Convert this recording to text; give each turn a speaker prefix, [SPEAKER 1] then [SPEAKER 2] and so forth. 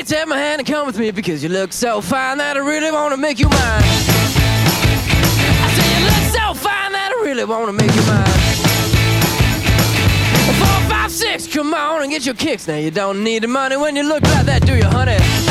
[SPEAKER 1] take my hand and come with me, because you look so fine that I really want to make you mine. I say you look so fine that I really want to make you mine. 4, 5, 6, come on and get your kicks. Now you don't need the money when you look like that, do you, honey?